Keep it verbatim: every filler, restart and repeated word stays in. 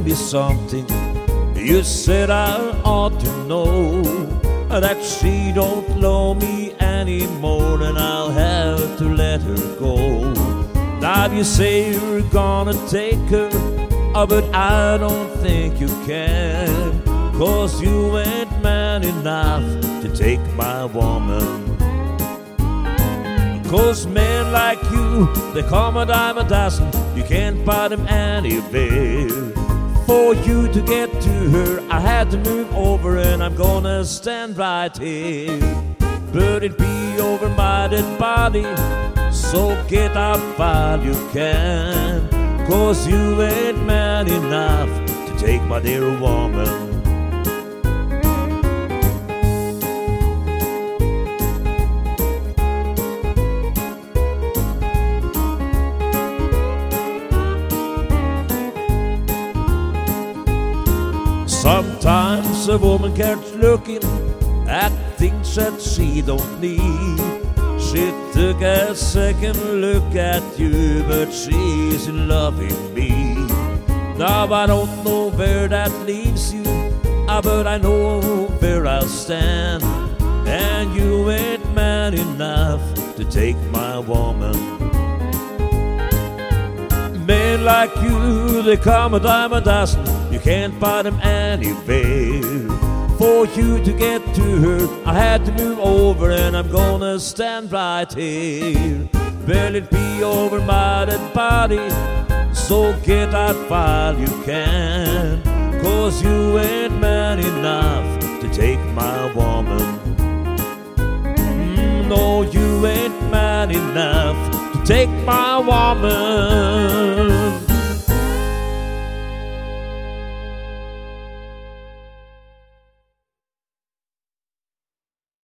me something you said I ought to know, that she don't love me anymore and I'll have to let her go. Now you say you're gonna take her, oh, but I don't think you can, 'cause you ain't man enough to take my woman. 'Cause men like you, they come a dime a dozen, you can't buy them anywhere. For you to get to her, I had to move over and I'm gonna stand right here. But it be over my dead body, so get out while you can, 'cause you ain't man enough to take my dear woman. Sometimes a woman keeps looking at things that she don't need. She took a second look at you, but she's in love with me. Now I don't know where that leaves you, ah, but I know where I'll stand. And you ain't man enough to take my woman. Men like you, they come a dime a dozen, you can't buy them anywhere. For you to get to her, I had to move over and I'm gonna stand right here. Will it be over my dead body, so get out while you can, 'cause you ain't man enough to take my woman. Mm, no, you ain't man enough to take my woman.